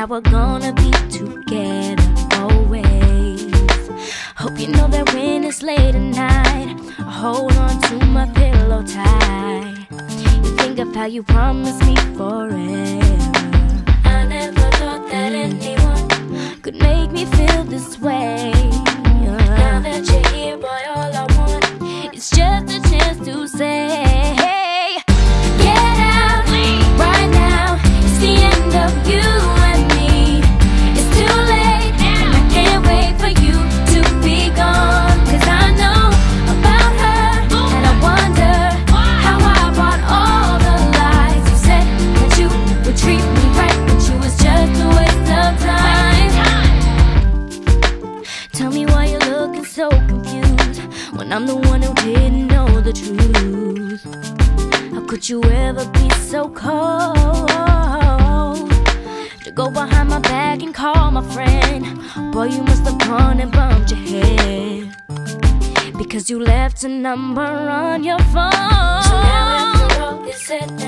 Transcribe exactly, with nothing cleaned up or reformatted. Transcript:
that we're gonna be together always. Hope you know that when it's late at night, I hold on to my pillow tight. You think of how you promised me forever. I never thought that anyone could make me feel this way. Now that you're here, boy, all I want is just a chance to say, get out right now. It's the end of you and me. It's too late, and I can't wait for you to be gone. Cause I know about her, and I wonder how I brought all the lies. You said that you would treat me right, but you was just a waste of time. Tell me why you're looking so confused when I'm the one who didn't know the truth. How could you ever be so cold to go behind my back and call my friend? Boy, you must have gone and bumped your head because you left a number on your phone. So now after all is said